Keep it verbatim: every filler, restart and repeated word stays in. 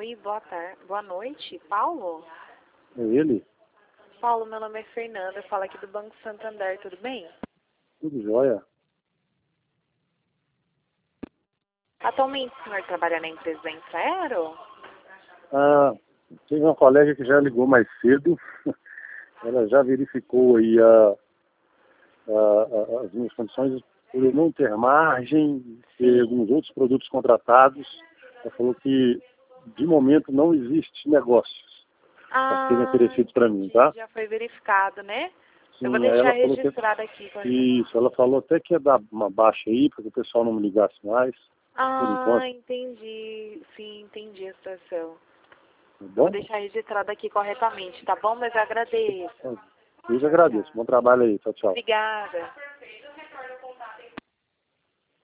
Oi, boa tarde, boa noite, Paulo? É ele? Paulo, meu nome é Fernanda, eu falo aqui do Banco Santander, tudo bem? Tudo jóia? Atualmente o senhor trabalha na empresa da Infraero? Ah, tem uma colega que já ligou mais cedo. Ela já verificou aí a, a, a, as minhas condições por eu não ter margem, ter alguns outros produtos contratados. Ela falou que, de momento, não existe negócios a serem Ah, oferecidos para mim, tá? já foi verificado, né? Eu vou Sim, aí deixar ela falou que... registrado aqui. Isso, ela falou até que ia dar uma baixa aí, para que o pessoal não me ligasse mais, por Ah, enquanto. entendi. Sim, entendi a situação. Tá Eu vou bom? deixar registrado aqui corretamente, tá bom? Mas eu agradeço. Eu agradeço. Bom trabalho aí. Tchau, tchau. Obrigada.